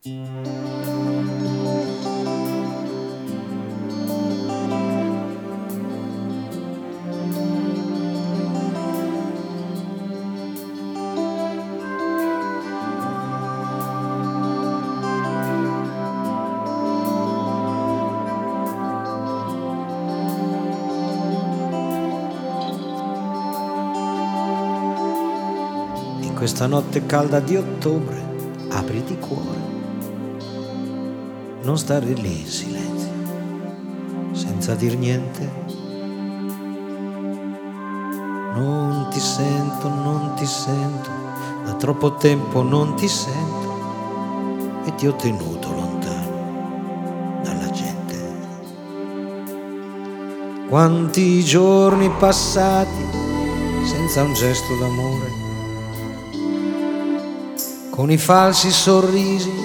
Questa notte calda di ottobre, apriti cuore, non stare lì in silenzio, senza dir niente. Non ti sento, non ti sento, da troppo tempo non ti sento e ti ho tenuto lontano dalla gente. Quanti giorni passati senza un gesto d'amore, con i falsi sorrisi